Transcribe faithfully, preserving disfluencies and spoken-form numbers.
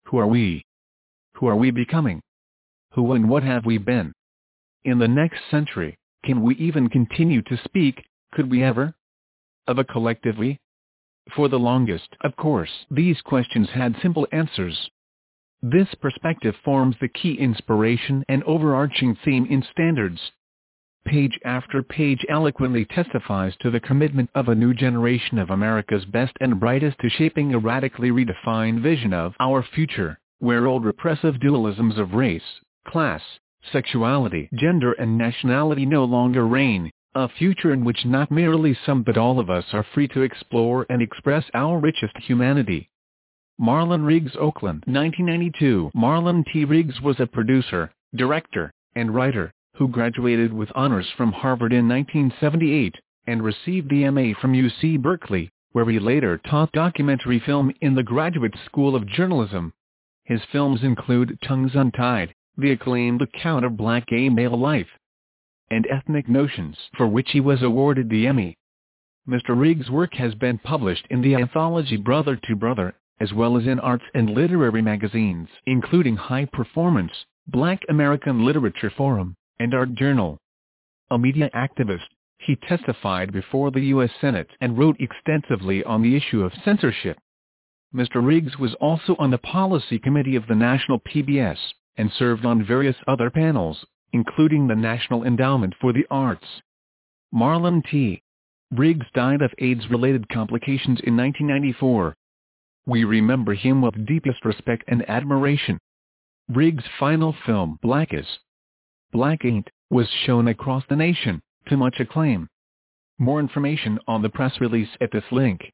Who are we? Who are we becoming? Who and what have we been? In the next century, can we even continue to speak, could we ever? Of a collective we? For the longest, of course, these questions had simple answers. This perspective forms the key inspiration and overarching theme in Standards. Page after page eloquently testifies to the commitment of a new generation of America's best and brightest to shaping a radically redefined vision of our future, where old repressive dualisms of race, class, sexuality, gender and nationality no longer reign, a future in which not merely some but all of us are free to explore and express our richest humanity. Marlon Riggs, Oakland, nineteen ninety-two. Marlon T. Riggs was a producer, director, and writer, who graduated with honors from Harvard in nineteen seventy-eight, and received the M A from U C Berkeley, where he later taught documentary film in the Graduate School of Journalism. His films include Tongues Untied, the acclaimed account of black gay male life, and Ethnic Notions, for which he was awarded the Emmy. Mister Riggs' work has been published in the anthology Brother to Brother, as well as in arts and literary magazines, including High Performance, Black American Literature Forum, and Art Journal. A media activist, he testified before the U S Senate and wrote extensively on the issue of censorship. Mister Riggs was also on the policy committee of the National P B S, and served on various other panels, including the National Endowment for the Arts. Marlon T. Riggs died of AIDS-related complications in nineteen ninety-four. We remember him with deepest respect and admiration. Riggs' final film, Black Is Black Ain't, was shown across the nation, to much acclaim. More information on the press release at this link.